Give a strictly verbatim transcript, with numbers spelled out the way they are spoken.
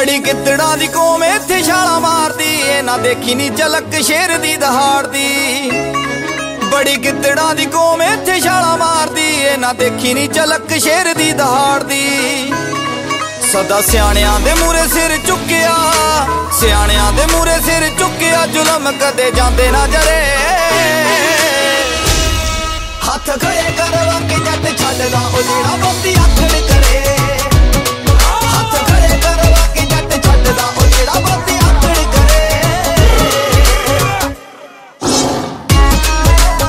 बड़ी गिद्दड़ां दी कौम इत्थे छालां मारदी ए ना देखी नी झलक शेर दी दहाड़दी। बड़ी गिद्दड़ां दी कौम इत्थे छालां मारदी ए ना देखी नी झलक शेर दी दहाड़दी। सदा सियाणियां दे मूरे सिर चुकिया, सियाणियां दे मूरे सिर चुकिया, जुलम कदे जांदे ना जरे। हथ खड़े कर के जट छड्डदा ओ जेड़ा बहुती आखड़ करे।